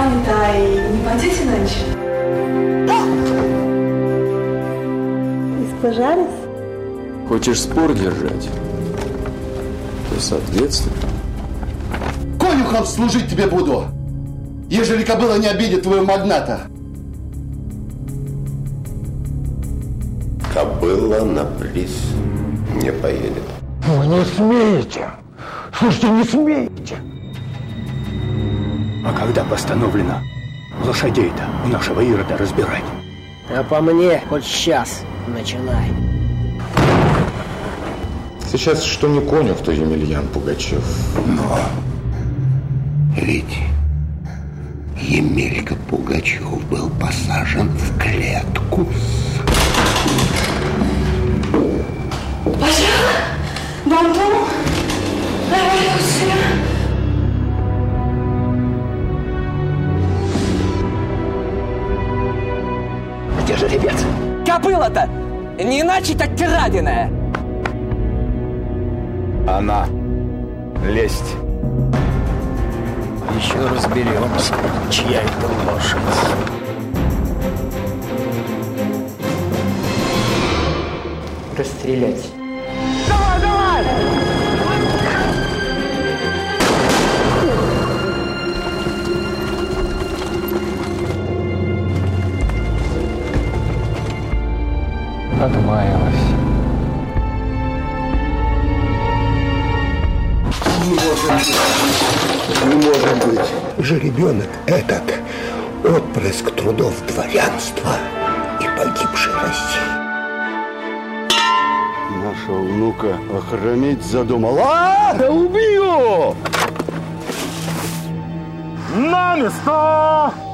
занята и не пойдете на ночь? Испожались? Хочешь спор держать? То соответственно. Конюхом служить тебе буду, ежели кобыла не обидит твоего магната. Кобыла на приз не поедет. Вы не смеете! Слушайте, не смеете! А когда постановлено лошадей-то у нашего Ирода разбирать? А по мне, хоть сейчас начинай. Сейчас что не конюх, то Емельян Пугачев. Но ведь Емелька Пугачев был посажен в клетку. Пожалуй, бомбу, революция. Где же ребят? Кобыла-то не иначе, так краденая. Она лесть. Еще разберемся, чья это лошадь. Расстрелять. Давай, давай! Отмаялась. Не может быть. Жеребенок этот отпрыск трудов дворянства и погибшей России. Нашего внука охранить задумал. Да убью! На место!